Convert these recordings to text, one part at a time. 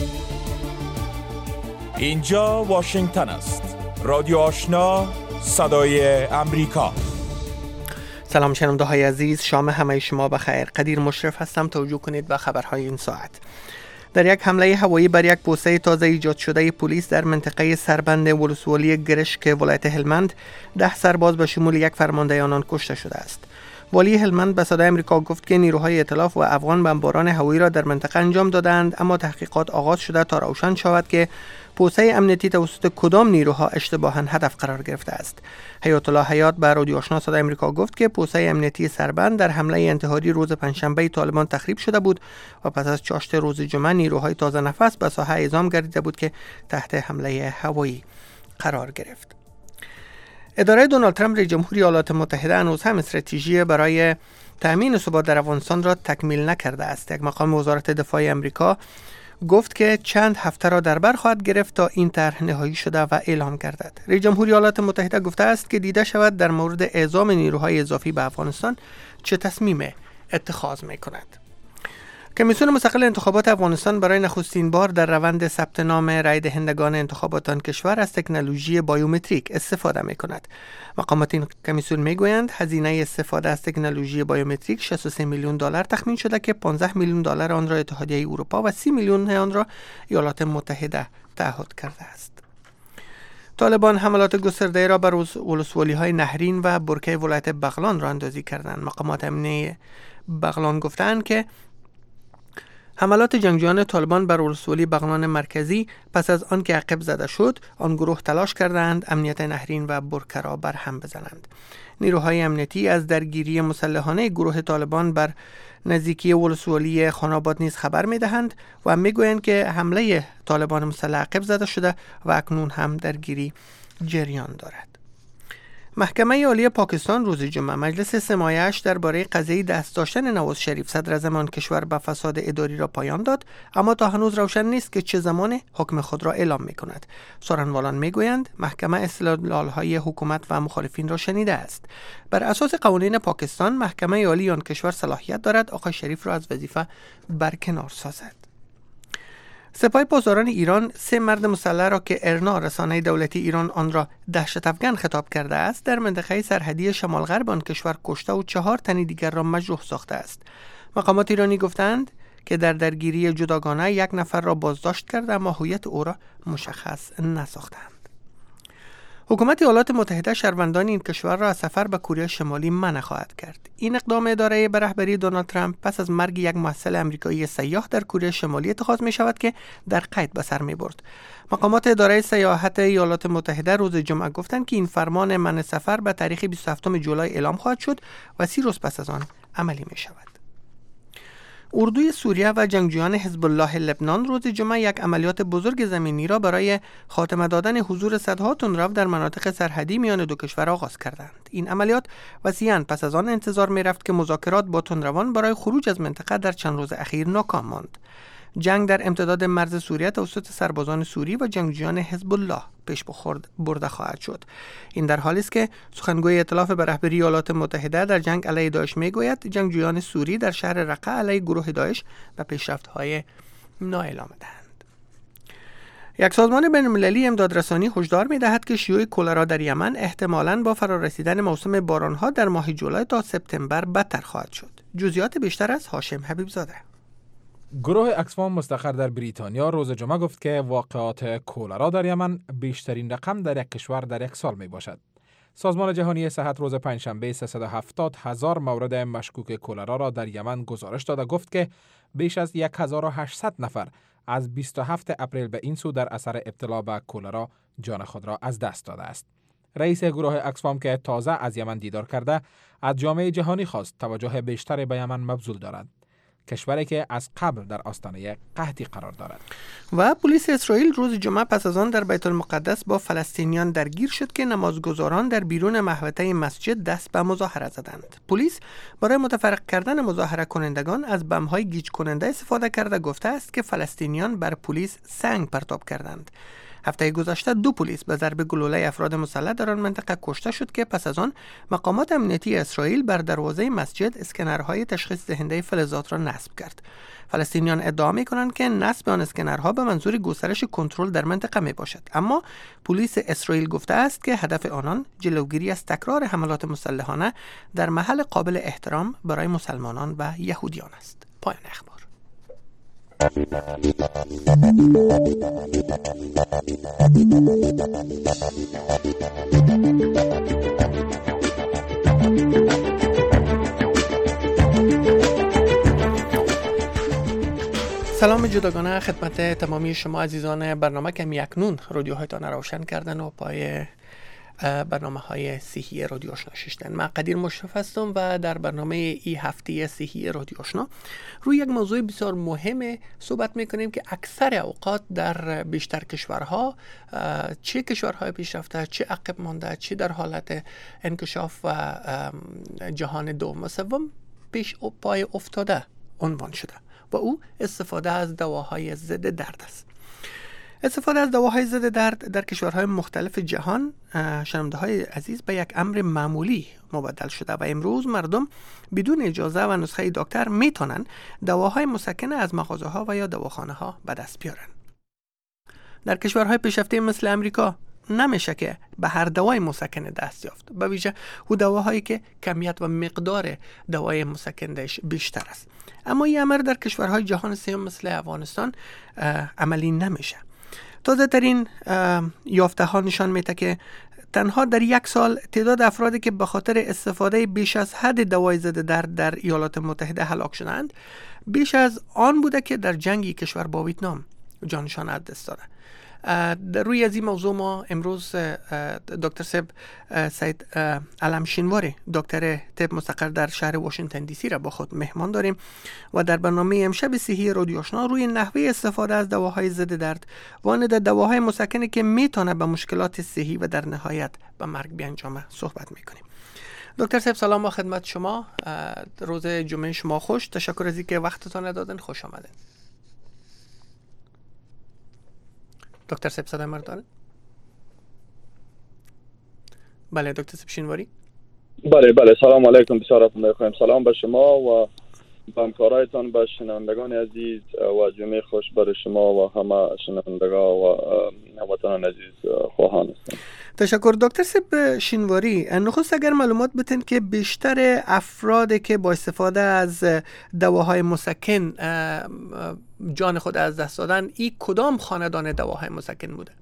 اینجا واشنگتن است. رادیو آشنا، صدای امریکا. سلام شنونده های عزیز، شام همه شما بخیر. قدیر مشرف هستم. توجه کنید به خبرهای این ساعت. در یک حمله هوایی بر یک پوسته تازه ایجاد شده پلیس در منطقه سربند ولسوالی گرشک ولایت هلمند 10 سرباز به شمول یک فرمانده آنان کشته شده است. والی هلمند به صدای امریکا گفت که نیروهای ائتلاف و افغان بمباران هوایی را در منطقه انجام دادند، اما تحقیقات آغاز شده تا روشن شود که پوسته امنیتی توسط کدام نیروها اشتباهاً هدف قرار گرفته است. حیات الله حیات به رادیو آشنا صدای امریکا گفت که پوسته امنیتی سربند در حمله انتحاری روز پنجشنبه طالبان تخریب شده بود و پس از چاشت روز جمعه نیروهای تازه نفس به ساحه اعزام گردیده بود که تحت حمله هوایی قرار گرفت. اداره دونالد ترامپ رئیس جمهوری ایالات متحده هنوز هم استراتژی برای تأمین ثبات در افغانستان را تکمیل نکرده است. یک مقام وزارت دفاع آمریکا گفت که چند هفته را در بر خواهد گرفت تا این طرح نهایی شده و اعلام گردد. رئیس جمهوری ایالات متحده گفته است که دیده شود در مورد اعزام نیروهای اضافی به افغانستان چه تصمیم اتخاذ می‌کند. کمیسیون مستقل انتخابات افغانستان برای نخستین بار در روند ثبت نام رای دهندگان انتخابات آن کشور از تکنولوژی بایومتریک استفاده می‌کند. مقامات این کمیسیون می‌گویند هزینه استفاده از تکنولوژی بایومتریک 63 میلیون دلار تخمین شده که 15 میلیون دلار آن را اتحادیه اروپا و 30 میلیون آن را ایالات متحده تعهد کرده است. طالبان حملات گسترده را بر ولسوالی‌های نهرین و برکه ولایت بغلان راه اندازی کردند. مقامات امنیتی بغلان گفتند که حملات جنگجویان طالبان بر ولسوالی بغلان مرکزی پس از آن که عقب زده شد، آن گروه تلاش کردند امنیت نهرین و برکه را بر هم بزنند. نیروهای امنیتی از درگیری مسلحانه گروه طالبان بر نزدیکی ولسوالی خاناباد نیز خبر می‌دهند و می‌گویند که حمله طالبان مسلح عقب زده شده و اکنون هم درگیری جریان دارد. محکمه عالی پاکستان روز جمعه مجلس سماعی‌اش درباره قضیه دست داشتن نواز شریف صدر اعظم کشور به فساد اداری را پایان داد، اما تا هنوز روشن نیست که چه زمان حکم خود را اعلام می‌کند. سخنوران می‌گویند محکمه استدلال‌های حکومت و مخالفین را شنیده است. بر اساس قوانین پاکستان محکمه عالی آن کشور صلاحیت دارد آقای شریف را از وظیفه برکنار سازد. سپاه پاسداران ایران 3 مرد مسلح را که ارنا رسانه دولتی ایران آن را دهشت افکن خطاب کرده است در منطقه سرحدی شمال غرب آن کشور کشته و 4 تن دیگر را مجروح ساخته است. مقامات ایرانی گفتند که در درگیری جداگانه 1 نفر را بازداشت کرده اما هویت او را مشخص نساختند. حکومت ایالات متحده شهروندان این کشور را از سفر به کره شمالی منع خواهد کرد. این اقدام اداره به رهبری دونالد ترامپ پس از مرگ یک محصل آمریکایی سیاح در کره شمالی اتخاذ می شود که در قید به سر می برد. مقامات اداره سیاحت ایالات متحده روز جمعه گفتند که این فرمان منع سفر به تاریخ 27 جولای اعلام خواهد شد و 30 روز پس از آن عملی می شود. اردوی سوریه و جنگجویان حزب الله لبنان روز جمعه یک عملیات بزرگ زمینی را برای خاتمه دادن حضور صدها تندرو در مناطق سرحدی میان دو کشور آغاز کردند. این عملیات وسیعاً پس از آن انتظار می رفت که مذاکرات با تندروان برای خروج از منطقه در چند روز اخیر ناکام ماند. جنگ در امتداد مرز سوریه توسط سربازان سوری و جنگجویان حزب الله پیش برده خواهد شد. این در حالی است که سخنگوی ائتلاف به رهبری ایالات متحده در جنگ علیه داعش میگوید جنگجویان سوری در شهر رقه علیه گروه داعش و پیشرفت‌های نائل آمدند. یک سازمان بین‌المللی امدادرسانی هشدار می‌دهد که شیوع کلرا در یمن احتمالاً با فرارسیدن موسم باران‌ها در ماه جولای تا سپتامبر بدتر خواهد شد. جزئیات بیشتر از هاشم حبیب زاده. گروه اکسفام مستقر در بریتانیا روز جمعه گفت که واقعات کولرا در یمن بیشترین رقم در یک کشور در یک سال می باشد. سازمان جهانی صحت روز پنجشنبه 370,000 مورد مشکوک کولرا را در یمن گزارش داد و گفت که بیش از 1800 نفر از 27 اپریل به این سو در اثر ابتلا به کولرا جان خود را از دست داده است. رئیس گروه اکسفام که تازه از یمن دیدار کرده، از جامعه جهانی خواست توجه بیشتری به یمن مبذول دارد. کشوری که از قبل در آستانه قحطی قرار دارد. و پلیس اسرائیل روز جمعه پس از آن در بیت المقدس با فلسطینیان درگیر شد که نمازگزاران در بیرون محوطه مسجد دست به مظاهره زدند. پلیس برای متفرق کردن مظاهره کنندگان از بم‌های گیج کننده استفاده کرده گفته است که فلسطینیان بر پلیس سنگ پرتاب کردند. هفته گذشته 2 پلیس به ضرب گلوله افراد مسلح در آن منطقه کشته شد که پس از آن مقامات امنیتی اسرائیل بر دروازه مسجد اسکنرهای تشخیص دهنده فلزات را نصب کرد. فلسطینیان ادعا می‌کنند که نصب آن اسکنرها به منظور گسترش کنترل در منطقه میباشد، اما پلیس اسرائیل گفته است که هدف آنان جلوگیری از تکرار حملات مسلحانه در محل قابل احترام برای مسلمانان و یهودیان است. پایان اخبار. سلام جداگانه خدمت تمامی شما عزیزان برنامه که اکنون رادیوهایتان روشن کردن و پای برنامه های صحی رادیو آشنا ششتن. من قدیر مشرف هستم و در برنامه ای هفته صحی رادیو آشنا روی یک موضوع بسیار مهم صحبت میکنیم که اکثر اوقات در بیشتر کشورها، چه کشورهای پیشرفته چه عقب مانده، چه در حالت انکشاف و جهان دوم و سوم پیش و پای افتاده عنوان شده و او استفاده از دواهای ضد درد است. استفاده از دواهای ضد درد در کشورهای مختلف جهان شنونده های عزیز به یک امر معمولی مبدل شده و امروز مردم بدون اجازه و نسخه دکتر میتونن دواهای مسکن از مغازه ها و یا دواخانه ها به دست بیارن. در کشورهای پیشرفته مثل امریکا نمیشه که به هر دوای مسکن دست یافت، به ویژه او دواهایی که کمیت و مقدار دوای مسکنش بیشتر است. اما این امر در کشورهای جهان سوم مثل افغانستان عملی نمیشه. تازه ترین یافته ها نشان میده که تنها در 1 سال تعداد افرادی که به خاطر استفاده بیش از حد دوای ضد درد در ایالات متحده هلاک شدند بیش از آن بوده که در جنگی کشور با ویتنام جانشان از دست داده. در روی از این موضوع ما امروز دکتر سید علم شینواری، دکتر طب مستقر در شهر واشنگتن دی سی را با خود مهمان داریم و در برنامه امشب صحی رادیو آشنا روی نحوه استفاده از دواهای ضد درد و آن در دواهای مسکنی که میتونه به مشکلات صحی و در نهایت به مرگ بیانجامه صحبت میکنیم. دکتر صاحب سلام و خدمت شما. روز جمعه شما خوش. تشکر از اینکه وقتتان دادن. خوش آمدین. دکتر صاحب صدای ما دارید؟ بله دکتر صاحب شینواری. بله سلام علیکم. بسیار میخوایم سلام به شما و به همکارایتان، به شنوندگان عزیز و جمعه خوش برای شما و همه شنوندگان و هموطنان عزیز خواهان هستم. تشکر دکتر صاحب شینواری. نخست اگر معلومات بتین که بیشتر افرادی که با استفاده از دواهای مسکن جان خود از دست دادن، این کدام خاندان دواهای مسکن بوده؟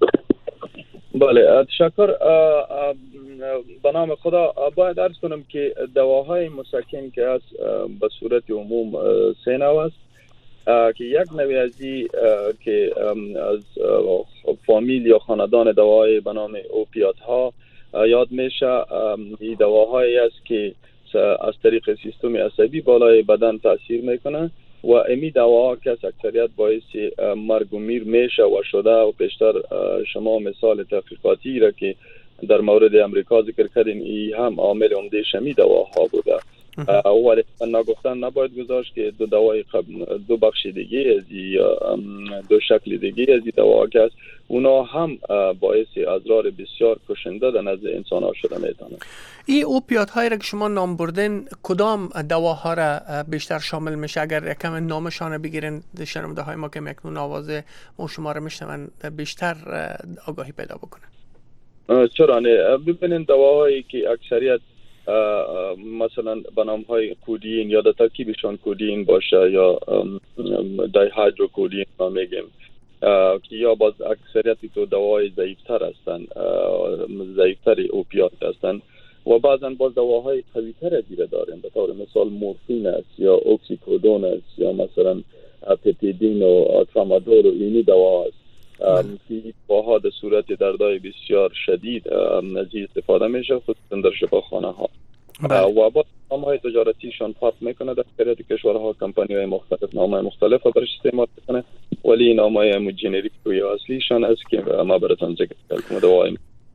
بله تشکر. به نام خدا باید عرض کنم که دواهای مسکن که از به صورت عموم 3 نوع است که یک نوع ازی که از فامیل یا خاندان دواهای به نام اوپیات ها یاد میشه. این دواهایی است که از طریق سیستم عصبی بالای بدن تاثیر میکنه و امی دواها که از اکثریت باعث مرگ و میر میشه و شده و پیشتر شما مثال تحقیقاتی را که در مورد امریکا ذکر کردین، این هم عامل عمده شمی دواها بوده. ولی نگفتن نباید گذاشت که دو بخش دیگه از یا 2 شکل دیگه از دواها که است اونا هم باعث اضرار بسیار کشنده در نزد انسان ها شده میتونه. این اوپیات هایی را که شما نام بردین کدام دواها را بیشتر شامل میشه؟ اگر یکم نامشان بگیرین شنونده های ما که اکنون آواز ما شما را میشنون بیشتر آگاهی پیدا بکنن. چرا نه؟ ببینین دواهایی که اکثریت مثلا به نام های کودین یا در ترکیبشان کودین باشه یا دای هایدروکودین ما میگیم که یا باز اکثریت تو دواهای ضعیفتر هستن، ضعیفتر اوپیات هستن و بعضا باز دواهای قویتر دیره داریم، به طور مثال مورفین است یا اکسیکودون است یا مثلا پپیدین و ترامادول و اینی دوا است که دواها در صورت دردهای بسیار شدید از استفاده میشه، خصوصا در شفاخانه ها و با نامهای تجارتیشان فرق میکنه. در اکثریت کشورها کمپانی های مختلف نامهای مختلف برش استعمال میکنه، ولی نامهای جنریک و اصلیشان است که ما براتون ذکر کردم دواهای.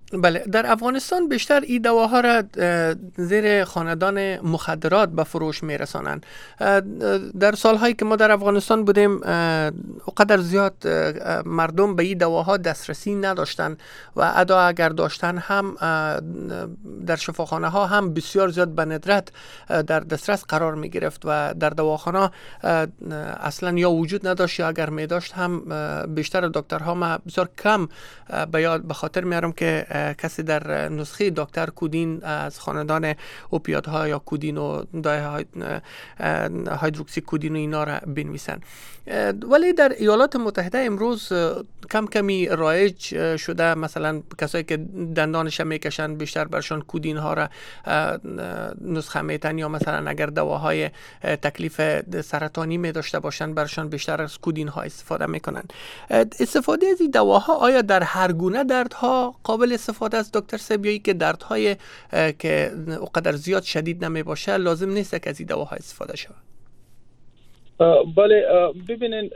بله، در افغانستان بیشتر این دواها را زیر خاندان مخدرات به فروش میرسانند. در سالهایی که ما در افغانستان بودیم اونقدر زیاد مردم به این دواها دسترسی نداشتن و ادا اگر داشتن هم در شفاخانه ها هم بسیار زیاد به ندرت در دسترس قرار می گرفت و در دواخانه اصلا یا وجود نداشت یا اگر می داشت هم بیشتر دکترها ما بسیار کم به خاطر میارم که کسی در نسخه دکتر کودین از خاندان اوپیات‌ها یا کودین و هایدروکسی کودین و اینا را بنویسن. ولی در ایالات متحده امروز کم کمی رایج شده، مثلا کسایی که دندانش میکشن بیشتر برشان کودین ها را نسخه میتن، یا مثلا اگر دواهای تکلیف سرطانی می داشته باشن برشان بیشتر از کودین ها استفاده میکنن. استفاده از این دواها آیا در هر گونه دردها قابل استفاده است دکتر سبیایی که دردهای که اونقدر زیاد شدید نمی باشه لازم نیست که از این دواها استفاده شود؟ بله، ببینین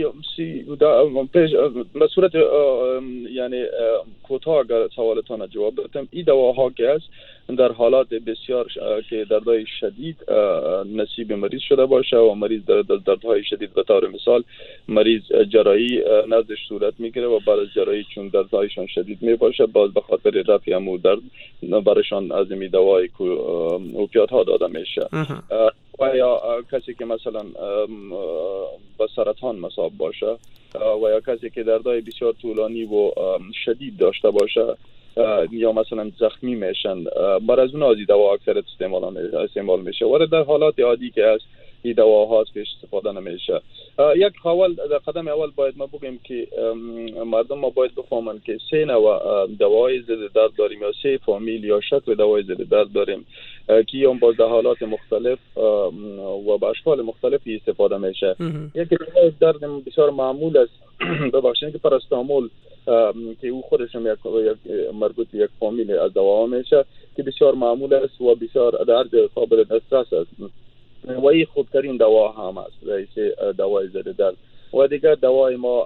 به صورت یعنی کوتاه اگر سوالتان جواب بدم، این دواها که است در حالات بسیار که دردهای شدید نصیب مریض شده باشه و مریض در دردهای شدید به طور مثال مریض جراحی نزدش صورت میگیره و بعد از جراحی چون دردهایشان شدید می باشه باز به خاطر رفع امو درد برشان از این دوای اوپیات ها داده میشه. و یا کسی که مثلا با سرطان مصاب باشه و یا کسی که دردهای بسیار طولانی و شدید داشته باشه یا مثلا زخمی میشن، بر از اون از این دوا اکثر استعمال میشه و در حالات عادی که هست این دواها پیش استفاده نمیشه. یک در قدم اول باید ما بگیم که مردم ما باید بفهمن که 3 نوع دوای ضد درد داریم یا 3 فامیل یا شکل دوای ضد درد داریم که اون باز در حالات مختلف و به اشکال مختلفی استفاده میشه. یکی دوای درد بسیار معمول است ببخشید که پاراستامول که او خودش هم یک مربوط به یک فامیل از دواها میشه که بسیار معمول است و بسیار درد قابل دسترس است و این خوبترین دوا هم است، رئیس دوای ضد درد. و دیگر دوای ما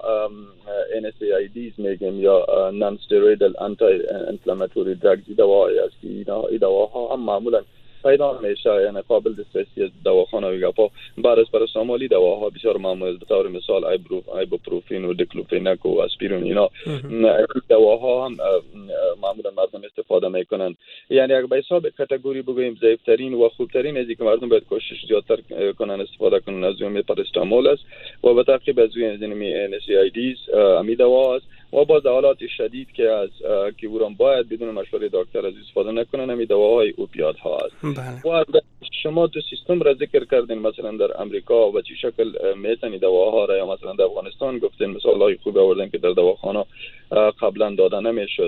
NSAIDs میگیم یا نان استرویدال آنتی انفلاماتوری درگز دوایی است که این دواها هم معمولا پیدا میشه، یعنی قابل دسترسی دواخانه و گپا. بعد از پاراستامولی دواها بسیار معمول است، به طور مثال ایبوپروفین و دیکلوفیناک و اسپرین اینا دواها هم معمولا مردم استفاده میکنن. یعنی اگر به حساب کاتگوری بگوییم ضعیفترین و خوبترین از که مردم باید کوشش زیادتر کنن استفاده کنن از اون پاراستامول است و به تعقیب از اون NSAIDs امی دوا است و با حالات شدید که از که ورم باید بدون مشوره دکتر از استفاده نکنن امی دواهای اوپیات ها است. و شما 2 سیستم را ذکر کردین، مثلا در امریکا و چه شکل میتونی دواها را یا مثلا در افغانستان گفتین مثال های خوب آوردن که در دواخانه قبلا داده نمیشد.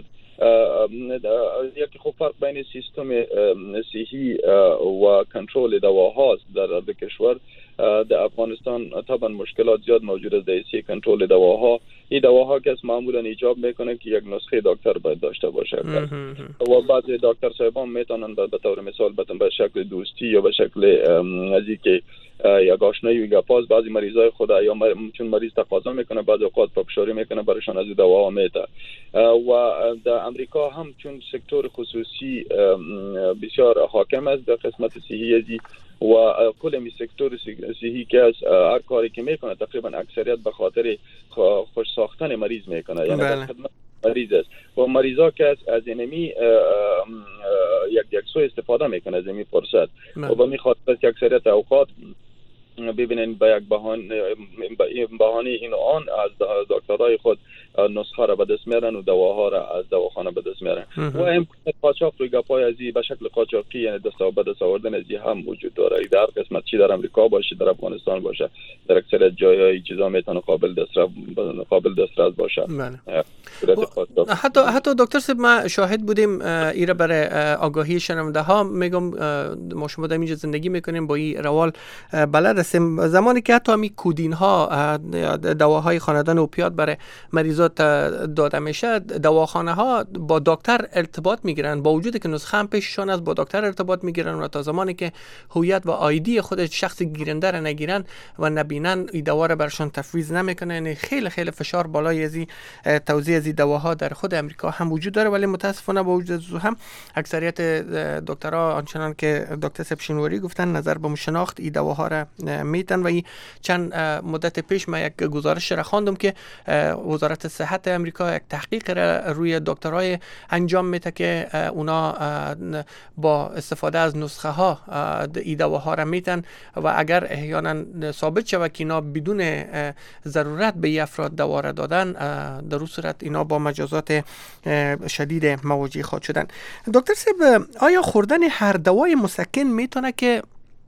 یکی خوب فرق بین سیستم صحی و کنترل دواهاست در کشور. در افغانستان طبعا مشکلات زیاد موجود است در کنترل دواها. این دواها که معمولا ایجاب میکنه که یک نسخه دکتر باید داشته باشه و بعضی دکتر صاحبان میتونن به طور مثال به شکل دوستی یا به شکل ازی که یا آشنایی و گپاز بعضی مریضای خود یا چون مریض تقاضا میکنه بعضی اوقات پاکشاری میکنه برایشان از دواها میده. و در امریکا هم چون سکتور خصوصی بسیار حاکم است در قسمت صحی ازی و کل می سکتور صحی که از هر کاری که میکنه تقریبا اکثریت به خاطر خوش ساختن مریض میکنه، یعنی خدمت مریض است و مریضا که از اینمی یک سو استفاده میکنه از این فرصت و به می خاطر که اکثریت اوقات ببینین به یک بهانه این آن از دکترای خود نسخه را به دست میارن و دواها را از دواخانه به دست میارن و امکان قاچاق روی گپای ازی به شکل قاچاقی یعنی به دست آوردن ازی هم وجود داره. در قسمت چی در امریکا باشه در افغانستان باشه در اکثر جایهای چیزا میتونه قابل دسترس باشه. حتی دکتر صاحب ما شاهد بودیم ایره برای آگاهی شنونده ها میگم ما شما در اینجا زندگی میکنیم با این روال بلد سیم، زمانی که حتی می کودین ها دواهای خاندان اوپیات برای مریضات داده میشه، دواخانه ها با دکتر ارتباط میگیرن، با وجودی که نسخه هم پیششان است با دکتر ارتباط میگیرن و تا زمانی که هویت و آیدی خود شخص گیرنده را نگیرن و نبینن این دوا را برشان تفویض نمیکنه. یعنی خیلی خیلی فشار بالای از توزیع از دواها در خود امریکا هم وجود داره، ولی متاسفانه با وجود هم اکثریت دکترها آنچنان که دکتر سبشینواری گفتن نظر به شناخت این دواها را میتن و چند مدت پیش من یک گزارش را خواندم که وزارت صحت امریکا یک تحقیق را روی دکترای انجام میده که اونا با استفاده از نسخه ها این دواها را میتن و اگر احیانا ثابت شود که اینا بدون ضرورت به افراد دوا را دادن، در اون صورت اینا با مجازات شدید مواجه خواهد شدن. دکتر صاحب، آیا خوردن هر دوای مسکن میتونه که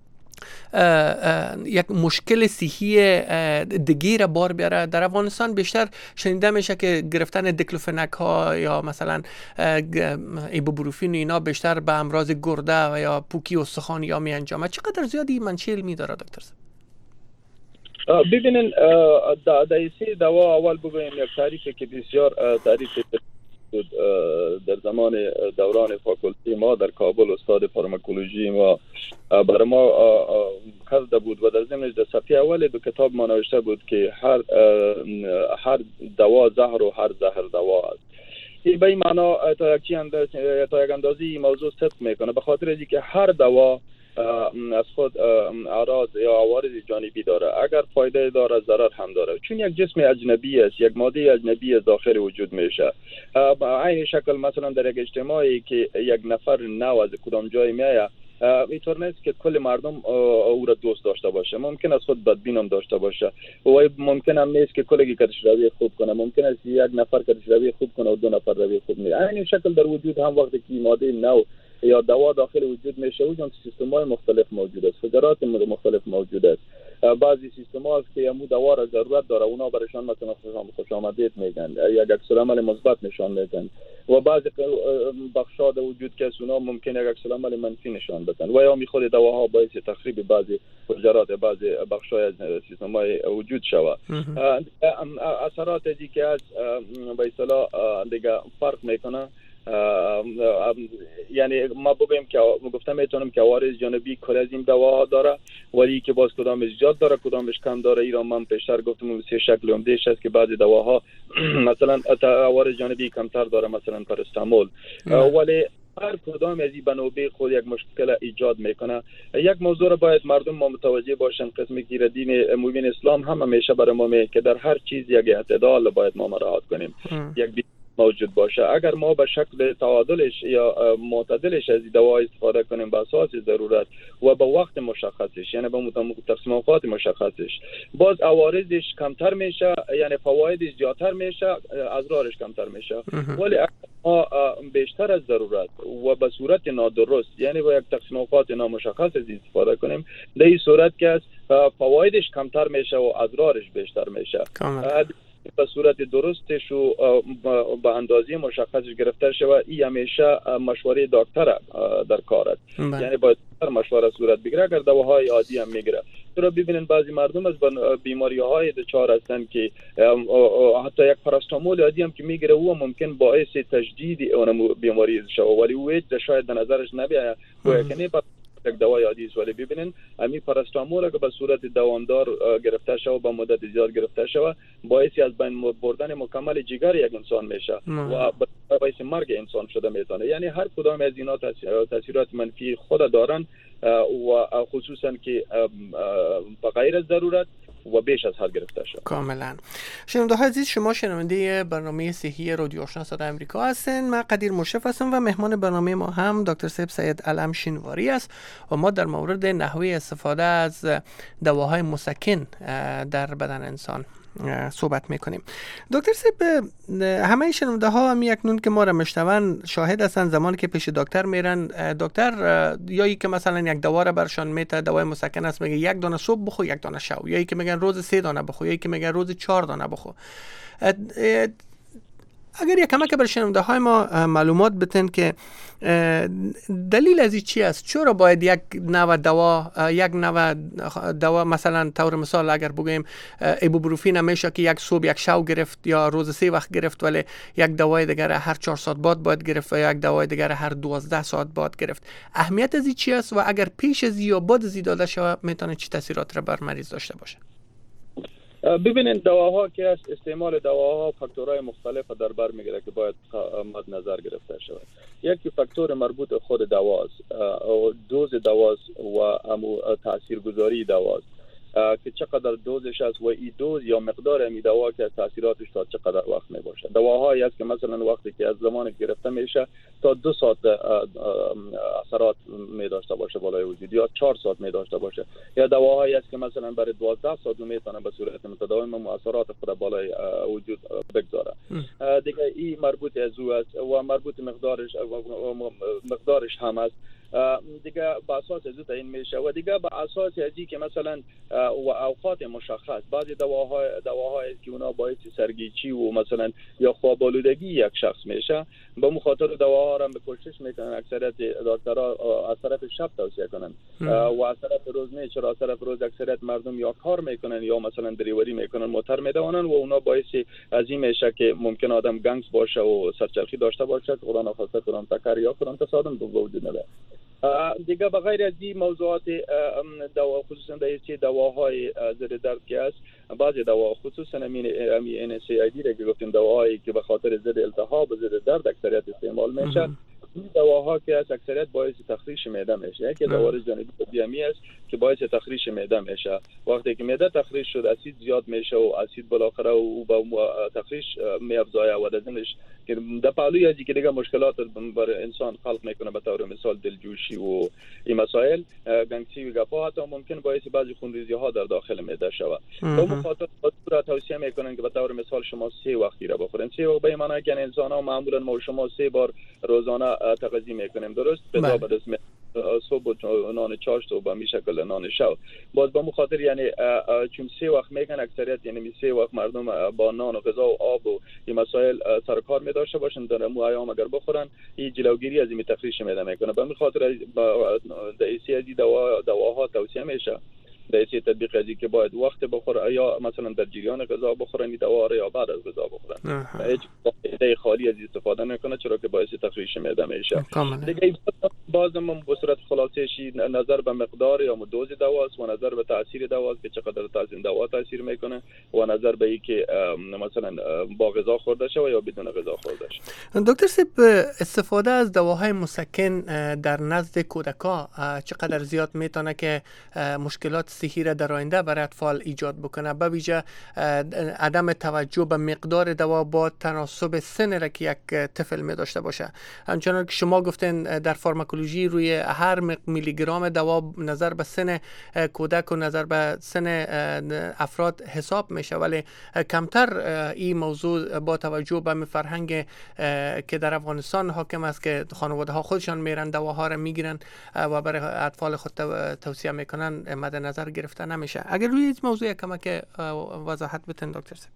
یک مشکل صحی دیگه را بار بیاره؟ در افغانستان بیشتر شنیده میشه که گرفتن دیکلوفناک ها یا مثلا ایبوپروفین اینا بیشتر به امراض گرده و یا پوکی استخوان یا می انجامه. چقدر زیادی منشأ علمی داره دکتر صاحب؟ ببینین دایسی دوا اول بگویم یک تعریفی که بسیار تعریف بود در زمان دوران فاکولتی ما در کابل، استاد فارماکولوژی ما برای ما کرده بود و در ضمن در صفحه اول دو کتاب ما نوشته بود که هر دوا زهر و هر زهر دوا است. این به این معنا تا یک اندازی موضوع صدق میکنه، به خاطر اینکه هر دوا از خود اعراض یا عوارض جانبی داره. اگر فایده داره ضرر هم داره، چون یک جسم اجنبی است، یک ماده اجنبی داخل وجود میشه. عین شکل مثلا در یک اجتماعی که یک نفر نو از کدام جای میایه، اینطور نیست که کل مردم او را دوست داشته باشه. ممکن است خود بدبین هم داشته باشه و ممکن هم نیست که کلگی کدش روی خوب کنه. ممکن است یک نفر کدش روی خوب کنه و دو نفر روی خوب نیست. این شکل در وجود هم وقتی که ماده نو یا دوا داخل وجود میشه، اون سیستم‌های مختلف موجود است، فجرات مختلف موجود است. بعضی سیستم‌ها است که همون دوا را ضرورت داره، اونا برایشان مثلا خوش آمدید میگن، یک عکس‌العمل مثبت نشان میدن و بعضی بخش‌ها در وجود که اونا ممکن یک عکس‌العمل منفی نشان بدن و یا میخواد دواها باعث تخریب بعضی فجرات بعضی بخش‌های از سیستم‌های وجود شود. اثرات دیگه از به اصطلاح دیگه فرق میکنه. یعنی ما بگویم که گفتم میتونم که عوارض جانبی کل از این دواها داره، ولی که باز کدامش زیاد داره کدامش کم داره. ایران من پیشتر گفتم سه شکل عمدهش است که بعضی دواها مثلا عوارض جانبی کمتر داره، مثلا پاراستامول، ولی هر کدام از این بنوبه خود یک مشکل ایجاد میکنه. یک موضوع را باید مردم ما متوجه باشن، قسمی که دین مبین اسلام هم همیشه برای ما میگه که در هر چیز یک اعتدال باید ما مراعات کنیم، یک موجود باشه. اگر ما به شکل تعادلش یا معتدلش از دوا استفاده کنیم به اساس ضرورت و به وقت مشخصش، یعنی به تقسیم اوقات مشخصش، باز عوارضش کمتر میشه، یعنی فوایدش زیادتر میشه، اضرارش کمتر میشه. ولی اگر ما بیشتر از ضرورت و به صورت نادرست، یعنی با یک تقسیم اوقات نامشخص از استفاده کنیم، در این صورت که فوایدش کمتر میشه و اضرارش بیشتر میشه. به صورت درستش و به اندازه مشخصش گرفته شود. این همیشه مشوره دکتر در کار است، یعنی باید مشوره صورت بگیره. اگر دواهای عادی هم میگیره، چرا ببینین بعضی مردم از بیماری‌های دچار هستن که حتی یک پاراستامول عادی هم که میگیره او ممکن باعث تجدید اون بیماری شود، ولی او شاید به نظرش نبیاید که یک دوای عادی است. ولی ببینین همین پاراستامول که به صورت دوامدار گرفته شود، با مدت زیاد گرفته شود، باعث از بین بردن مکمل جگر یک انسان میشه و باعث مرگ انسان شده میتونه. یعنی هر کدام از اینا تاثیرات منفی خود دارن و خصوصا که به غیر ضرورت و بیش از حد گرفته شد. کاملا. شنونده‌های عزیز، شما شنونده برنامه صحی رادیو آشنا صدای آمریکا هستین. من قدیر مشرف هستم و مهمان برنامه ما هم دکتر سید علم شینواری است و ما در مورد نحوه استفاده از دواهای مسکن در بدن انسان صحبت میکنیم. دکتر صاحب، همه شنونده ها هم اکنون که ما را میشنون شاهد هستن زمانی که پیش دکتر میرن، دکتر یا که مثلا یک دوا را برشان میته، دوای مسکن است، میگه یک دانه صبح بخو یک دانه شب، یا که میگن روز 3 دانه بخو، یا که میگن روز 4 دانه بخو. اگر یک کمک بر شنونده های ما معلومات بتین که دلیل از این چی است؟ چرا باید یک نوع دوا مثلا طور مثال اگر بگویم ایبوپروفین نمیشه که یک صبح یک شو گرفت یا روز 3 وقت گرفت، ولی یک دوای دیگر هر 4 ساعت بعد باید گرفت و یک دوای دیگر هر 12 ساعت بعد گرفت. اهمیت از این چی است و اگر پیش از یا بعد از داده شود میتونه چه تاثیرات را بر مریض داشته باشه؟ ببینید دواها که است، استعمال دواها فاکتورهای مختلف در بر میگیره که باید مد نظر گرفته شود. یکی فاکتور مربوط خود دواست، دوز دواست و تاثیرگذاری دواست که چقدر دوزش است و این دوز یا مقدار این دوا که تاثیراتش تا چقدر وقت می باشه. دواهایی است که مثلا وقتی که از زمان گرفته میشه تا 2 ساعت اثرات می داشته باشه بالای وجود یا 4 ساعت می داشته باشه، یا دواهایی است که مثلا برای 12 ساعت میتونه به صورت متداوم مؤثرات خود بالای وجود بگذاره. دیگه این مربوط از او است و مربوط مقدارش هم است. دیگه با اساس از تعیین میشه و دیگه با اساس ازی که مثلا و اوقات مشخص بعضی دواهای که اونا باعث سرگیچی و مثلا یا خواب آلودگی یک شخص میشه، به مخاطر دواها را به کوشش میکنن اکثریت دکترها از طرف شب توصیه کنن و از طرف روز نه، چرا از طرف روز اکثریت مردم یا کار میکنن یا مثلا دریوری میکنن، موتور میدونن و اونا باعث از این میشه که ممکن آدم گنگس باشه و سرچرخی داشته باشه، خدا نخواسته کنم تکر یا کنم تصادم به وجود نده. دیگه بغیر از این موضوعات دوا خصوصا در دواهای ضد درد که است، بعضی دوا خصوصا NSAID را که گفتیم دواهایی که به خاطر ضد التهاب و ضد درد اکثریت استعمال میشه، این دواها که از اکثریت باعث تخریش معده میشه. یکی دوار جانبی قدیمی است که باعث تخریش معده میشه. وقتی که معده تخریش شد اسید زیاد میشه و اسید بالاخره او با تخریش میافزایه و دزنش که در پهلوی ازی که دیگه مشکلات برای انسان خلق میکنه، به طور مثال دلجوشی و این مسائل گنگسی و گپا، حتی ممکن باعث بعضی خونریزی ها در داخل معده شود. با مخاطب توصیه میکنن که به طور مثال شما 3 وقتی را بخورین. 3 وقت به معنی که انسان ها معمولا ما شما 3 بار روزانه تغذیه میکنیم، درست؟ غذا به اسم صبح نان چاشت و به می شکل نان شب. باز به مخاطر یعنی چون 3 وقت میگن اکثریت یعنی 3 وقت مردم با نان و غذا و آب و این مسائل سر کار می داشته باشن، در مو ایام اگر بخورن این جلوگیری از این تخریش معده میکنه. به خاطر از دواها توصیه میشه در این تطبیق ازی که باید وقت بخوره یا مثلا در جریان غذا بخورن این دوا یا بعد از غذا بخورن. هیچ قاعده خالی از استفاده نکنه، چرا که باعث تخریش معده میشه. دیگه بازم به صورت خلاصه‌ای نظر به مقدار یا دوز دواست و نظر به تاثیر دواست که چقدر دوا تاثیر میکنه و نظر به این که مثلا با غذا خورده شه یا بدون غذا خورده شه. دکتر سیب، استفاده از دواهای مسکن در نزد کودکان چقدر زیاد میتونه که مشکلات صحی را در آینده برای اطفال ایجاد بکنه، به ویژه عدم توجه به مقدار دوا با تناسب سن را که یک طفل می داشته باشه؟ همچنان که شما گفتین در فارماکولوژی روی هر میلی گرم دوا نظر به سن کودک و نظر به سن افراد حساب میشه، ولی کمتر این موضوع با توجه به فرهنگ که در افغانستان حاکم است که خانواده ها خودشان میرن دواها را میگیرن و برای اطفال خود توصیه میکنن مد نظر گرفته نمیشه. اگر روی این موضوع کمک وضاحت بتین دکتر سیب.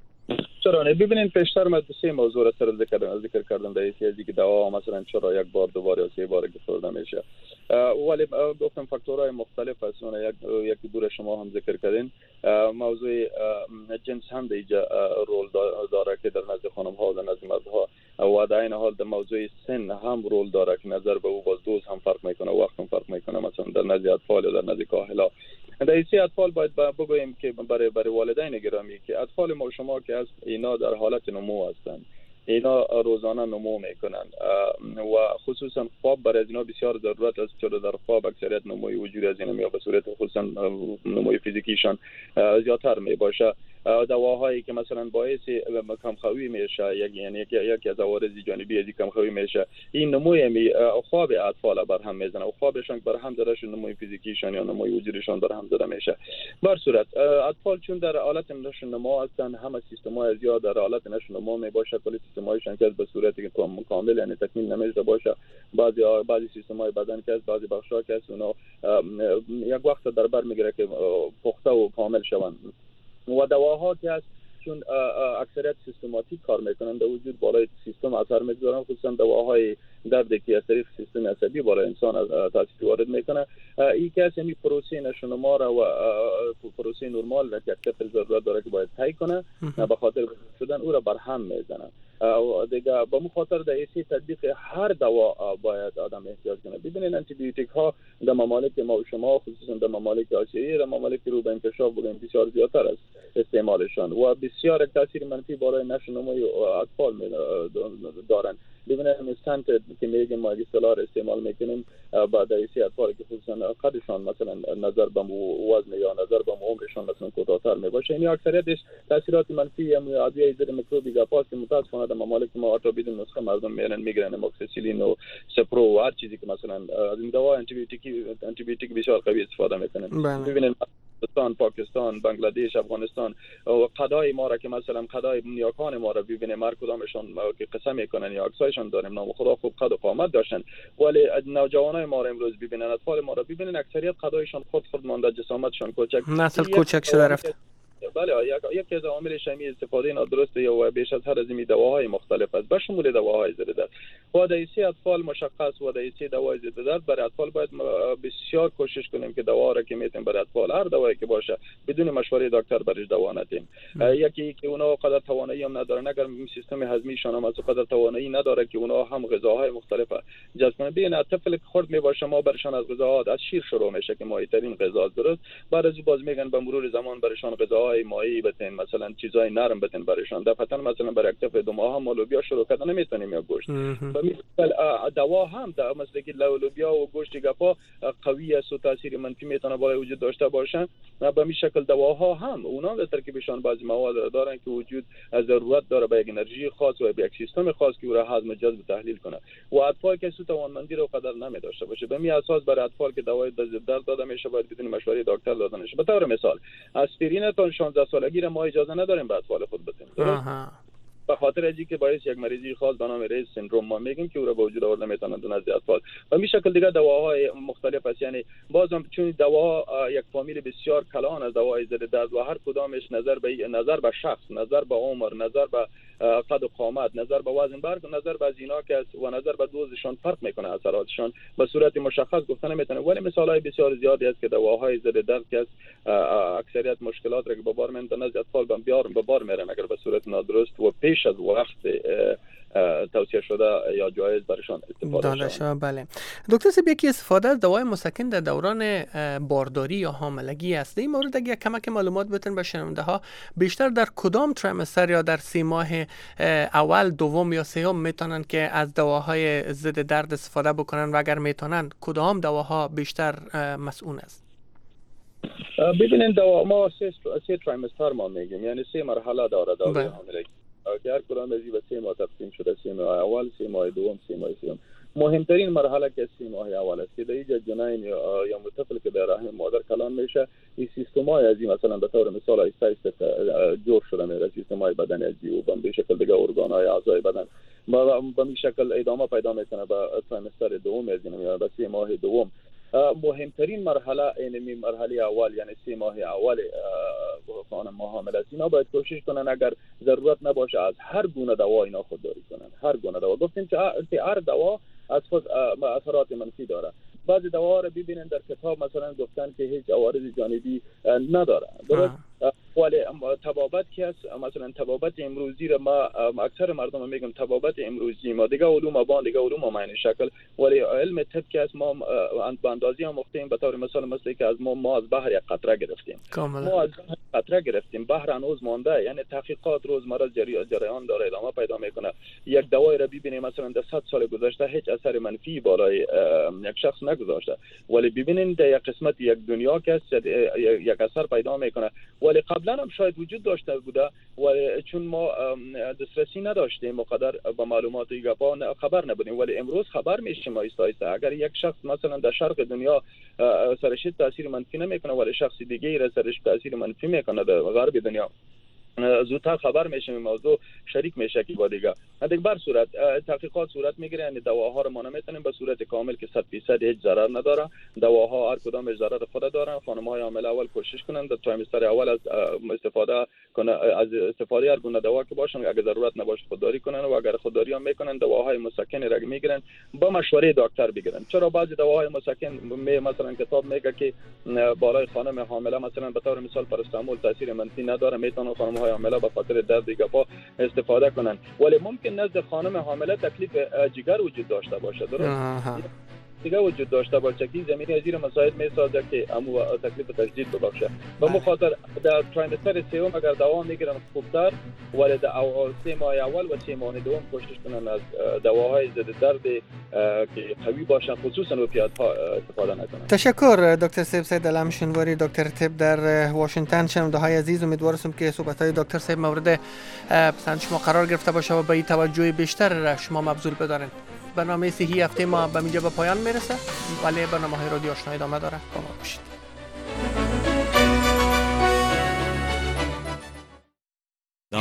چرا نه؟ ببینید پیشتر من 2 موضوع را ذکر کردم در این که دوا مثلا چرا یک بار 2 بار یا 3 بار گفته نمیشه، ولی گفتم فاکتورهای مختلف هستن. یکی دور شما هم ذکر کردین موضوع جنس هم در اینجا رول داره که در نزد خانم ها و در نزد مرد ها، و در این حال در موضوع سن هم رول داره که نظر به او باز دوز هم فرق میکنه، وقت هم فرق میکنه. مثلا در نزد اطفال یا در نزد کاهلا در این اطفال باید بگوییم که برای والدین گرامی که اطفال ما شما که از اینا در حالت نمو هستند، اینا روزانه نمو میکنن و خصوصا خواب برای اینا بسیار ضرورت است، چون در خواب اکثریت نموی وجود از اینا به صورت خصوصا نموی فیزیکیشان زیادتر می باشه. دواهایی که مثلا باعث کمخوابی میشه، یعنی یک از عوارض جانبی از کمخوابی میشه، این نموی خواب اطفال بر هم میزنه و خوابشون بر هم زده شده، نموی فیزیکیشان یا نموی وجودشان بر هم زده میشه. بر صورت اطفال چون در حالت نشو هستن، همه سیستم‌های زیاد در حالت نشو می باشه، کلی سیستم‌هایشان که به صورتی که کامل یعنی تکمیل نمیشه باشه، بعضی سیستم‌های بدن که بعضی بخش‌ها که اونا یک وقت در بر میگیره که پخته و کامل شوند. و دواها که هست چون اکثریت سیستماتیک کار میکنن در وجود بالای سیستم اثر میگذارن، خصوصا دواهای دردی که از طریق سیستم عصبی بالای انسان تاثیر وارد میکنه. این که اصلا پروسه نشونما را و پروسه نرمال را که طفل ضرورت داره که باید طی کنه، به خاطر شدن او را برهم میزنه. دیگه به مخاطر در ایسی تطبیق هر دوا باید آدم احتیاط کنه. ببینید آنتی بیوتیک ها در ممالک ما و شما، خصوصا در ممالک آسیایی، در ممالک رو به انکشاف بودن بسیار زیادتر است استعمالشان و بسیار تاثیر منفی برای نشونمای اطفال دارن. ببینید استنت که میگیم ما اصطلاح استعمال میکنیم بعد ایسی اطفال که خصوصا قدشان مثلا نظر به وزن یا نظر به عمرشان مثلا کوتاه‌تر میباشه، این اکثریتش تاثیرات منفی ادویه ضد میکروبی گپاست که متاسفانه در ممالک ما تا بدون نسخه مردم میگیرن موکسیسیلین و سپرو و هر چیزی که مثلا از این دوا آنتی بیوتیک بسیار قوی استفاده میکنن. ببینید پاکستان، بنگلادش، افغانستان و قضای ما را که مثلا قضای نیاکان ما را ببینیم هر کدامشان که قسم میکنن یا عکسایشان داریم نام خدا خوب قد و قامت داشتن، ولی نوجوانای ما را امروز ببینن، اطفال ما را ببینن، اکثریت قضایشان خود مانده، جسامتشان کوچک، نسل کوچک شده رفت. بله، یکی از عواملش همین استفاده نادرست و بیش از هر از این دواهای مختلف است، به شمول دواهای ضد درد. و در ایسی اطفال مشخص و در ایسی دواهای ضد درد برای اطفال باید بسیار کوشش کنیم که دوا را که میتیم برای اطفال هر دوایی که باشه بدون مشوره دکتر برش دوا ندیم. یکی که اونا قدر توانایی هم ندارن، اگر سیستم هضمیشان هم از قدر توانایی نداره که اونا هم غذاهای مختلف جذب کنه. ببین طفل که خرد میباشه ما برشان از غذاها از شیر شروع میشه که مایع ترین غذا درست، بعد از باز میگن به مرور زمان برشان غذاهای مایعی بتن، مثلا چیزای نرم بتن برشان. دفعتا مثلا برای طفل 2 ماه هم لوبیا شروع کردن نمیتونیم یا گوشت. مثلا دوا هم در مثل که لوبیا و گوشت گپا قوی است و تاثیر منفی میتونه بالای وجود داشته باشن. به این شکل دواها هم اونا در ترکیبشان بعضی مواد دارن که وجود ضرورت داره به یک انرژی خاص و به یک سیستم خاص که او را هضم جذب تحلیل کنه. و اطفال که سو توانمندی رو قدر نمیداشته باشه، به می اساس برای اطفال که دوای ضد درد داده میشه باید بدون مشوره دکتر داده نشه. به طور مثال آسپرین تا 16 سالگی ما اجازه نداریم به اطفال خود بدیم. به خاطر از اینکه باعث یک مریضی خاص به نام ریز سندروم ما میگیم که او را به وجود آورده میتونه در نزد اطفال. و می شکل دیگه دواهای مختلف است، یعنی بازم چون دوا یک فامیل بسیار کلان از دواهای ضد درد و هر کدامش نظر به شخص، نظر به عمر، نظر به قد و قامت، نظر به وزن برگ، نظر به زینا که و نظر به دوزشان فرق میکنه، اثراتشان به صورت مشخص گفتن نمیتونه. ولی مثالای بسیار زیادی است که دواهای ضد درد که اکثریت مشکلات را که به بار میارن نزد اطفال به بار میارن اگر به صورت نادرست و پیش از وقت توصیه شده یا جایز برشان استفاده شده. بله دکتر صاحب، یکی استفاده از دوای مسکن در دوران بارداری یا حاملگی است. این مورد اگه کمک معلومات بتن به شنونده ها، بیشتر در کدام تریمستر یا در 3 ماه اول، دوم یا سوم میتونن که از دواهای ضد درد استفاده بکنن و اگر میتونن کدام دواها بیشتر مسئول است؟ ببینید دوا ما 3 تریمستر ما میگیم، یعنی 3 مرحله داره دوران حاملگی که هر کدام از این به 3 ماه تقسیم شده، 3 ماه اول، 3 ماه دوم، 3 ماه سوم. مهمترین مرحله که 3 ماه اول است که در اینجا جنین یا طفل که در رحم مادر کلان میشه، این سیستمای از این مثلا به طور مثال ایست جور شده میره، سیستمای بدن از این به شکل دیگه ارگانهای اعضای بدن به این شکل ادامه پیدا میکنه به تریمستر دوم از این یا به 3 ماه دوم. مهمترین مرحله این مرحله اول یعنی 3 ماه اول خانم حامل است، اینا باید کوشش کنن اگر ضرورت نباشه از هر گونه دوا اینا خودداری کنن. هر گونه دوا گفتیم که هر دوا از خود اثرات منفی داره. بعضی دواها رو ببینن در کتاب مثلا گفتن که هیچ عوارض جانبی نداره، درست؟ ولی طبابت که است، مثلا طبابت امروزی رو ما اکثر مردم میگم طبابت امروزی ما دیگه علوم بان دیگه علوم معنی شکل، ولی علم طب که است ما به اندازی هم مختیم. به طور مثال مثل که از ما از بحر یک قطره گرفتیم، ما از قطره گرفتیم، بحر هنوز مانده، یعنی تحقیقات روزمره جریان داره، ادامه پیدا میکنه. یک دوای رو ببینیم مثلا در 100 سال گذشته هیچ اثر منفی بالای یک شخص نگذاشته، ولی ببینید در یک قسمت یک دنیا که است یک اثر پیدا میکنه. ولی قبلا هم شاید وجود داشته بوده ولی چون ما دسترسی نداشتیم مقدر با معلومات گپا خبر نبودیم، ولی امروز خبر میشیم آیسته آیسته. اگر یک شخص مثلا در شرق دنیا سرش تاثیر منفی نمیکنه ولی شخص دیگه را سرش تاثیر منفی میکنه در غرب دنیا، زودتر خبر میشیم، موضوع شریک میشه که با دیگه. دیگه بر صورت تحقیقات صورت میگیره، یعنی دواها رو ما نمیتونیم به صورت کامل که 100% هیچ ضرر نداره. دواها هر کدام ضرر خود دارن. خانم‌های حامله اول کوشش کنن در تریمستر اول از استفاده هر گونه دوا که باشن، اگه ضرورت نباشه خودداری کنن و اگر خودداری هم میکنن دواهای مسکن را میگیرن با مشوره دکتر بگیرن. چرا بعضی دواهای مسکن مثلا کتاب میگه که بالای خانم حامله مثلا به طور مثال پاراستامول تاثیر منفی نداره، میتونن خانم‌های حامله به خاطر درد گپا استفاده کنن، ولی ممکن نزد خانم حامله تکلیف جگر وجود داشته باشه. درست دیگه وجود داشته باشه که زمینه از این مسائل میسازه که امو تکلیف تجدید ببخشه. به مخاطر در تریمستر سوم اگر دوام میگیرن خوبتر، ولی در 3 ماه اول و 3 ماه دوم کوشش کنن از دواهای ضد درد که قوی باشن، خصوصا اوپیات‌ها استفاده نکنن. تشکر دکتر سید علم شنواری، دکتر طب در واشنگتن. شنونده‌های عزیز، امیدوارم که صحبت‌های دکتر صاحب مورد پسند شما قرار گرفته باشه و به این توجه بیشتر شما مبذول بدارین. برنامه صحی هفته ما به اینجا به پایان میرسه، ولی برنامه‌های رادیو آشنا ادامه داره. با ما باشید.